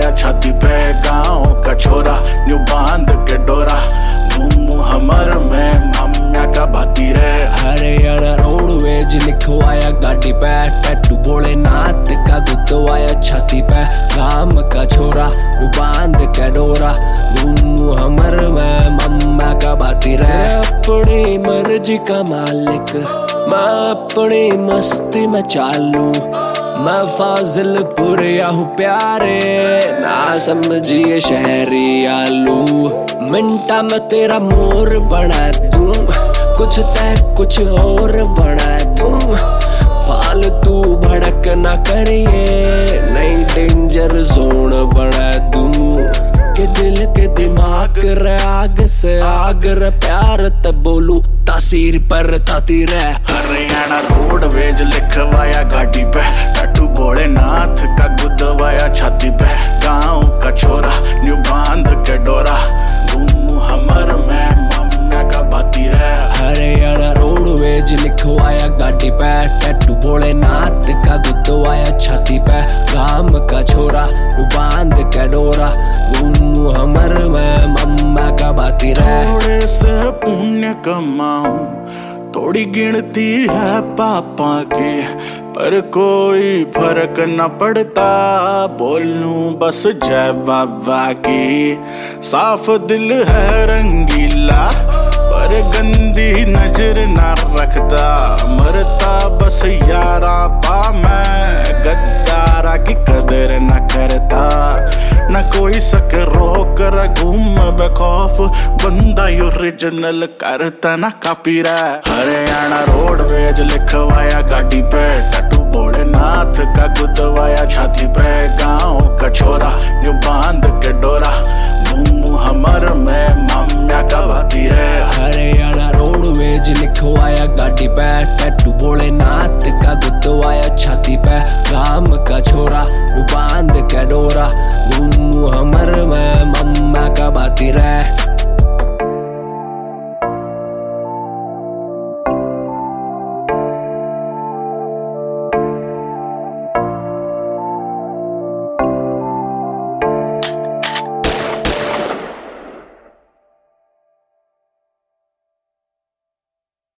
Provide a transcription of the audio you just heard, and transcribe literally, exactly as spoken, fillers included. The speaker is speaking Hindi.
गुदवाया छाती पे गाँव का छोरा न्यू बांध के डोरा घूमू हमर में माम्या का भाती रे। हरियाणा रोडवेज लिखवाया गाड़ी पे टैटू भोलेनाथ का गुदवाया छाती पे गाम का छोरा न्यू बांध के डोरा घूमू हमर में मम्मा का भाती रे। अपनी मर्जी का मालिक मैं अपनी मस्ती में चालू मैं फाजिलपुर या हूँ प्यारे ना समझिए शहरी आलू मिंटा में तेरा मोर बना दूं कुछ तय कुछ और बना दूं फालतू भड़क ना करिए नई डेंजर जोन बना दूं के दिल के दिमाग रे आग से आग रे प्यार तब बोलू तासीर पर ताती रे। हरियाणा रोडवेज लिखवाया गाड़ी पे टैटू भोलेनाथ का गुदवाया छाती पे गाँव का छोरा न्यू बांध के डोरा घूमू हमर में माम्या का भाती रे। हरियाणा रोडवेज लिखवाया गाड़ी पे टैटू भोलेनाथ का गुदवाया छाती पे गाम का छोरा न्यू बांध के डोरा घूमू हमर में मम्मा का भाती रे। थोड़े से पुण्य कमाऊं थोड़ी गिनती है पापा की पर कोई फर्क न पड़ता बोलूं बस जय बाबा की। साफ दिल है रंगीला पर गंदी नजर न रखता मरता बस यारा पा मैं गद्दारा की कदर न करता न कोई सक रोक र घूम बेखौफ बंदा ओरिजिनल करता ना कापी रे। हरियाणा रोडवेज लिखवाया गाड़ी पे टैटू भोलेनाथ का गुदवाया छाती पे गाँव का छोरा न्यू बांध के डोरा घूमू हमर में माम्या का भाती रे। हरियाणा रोडवेज लिखवाया गाड़ी पे टैटू भोलेनाथ का गुदवाया छाती पे गाम का छोरा न्यू बांध के डोरा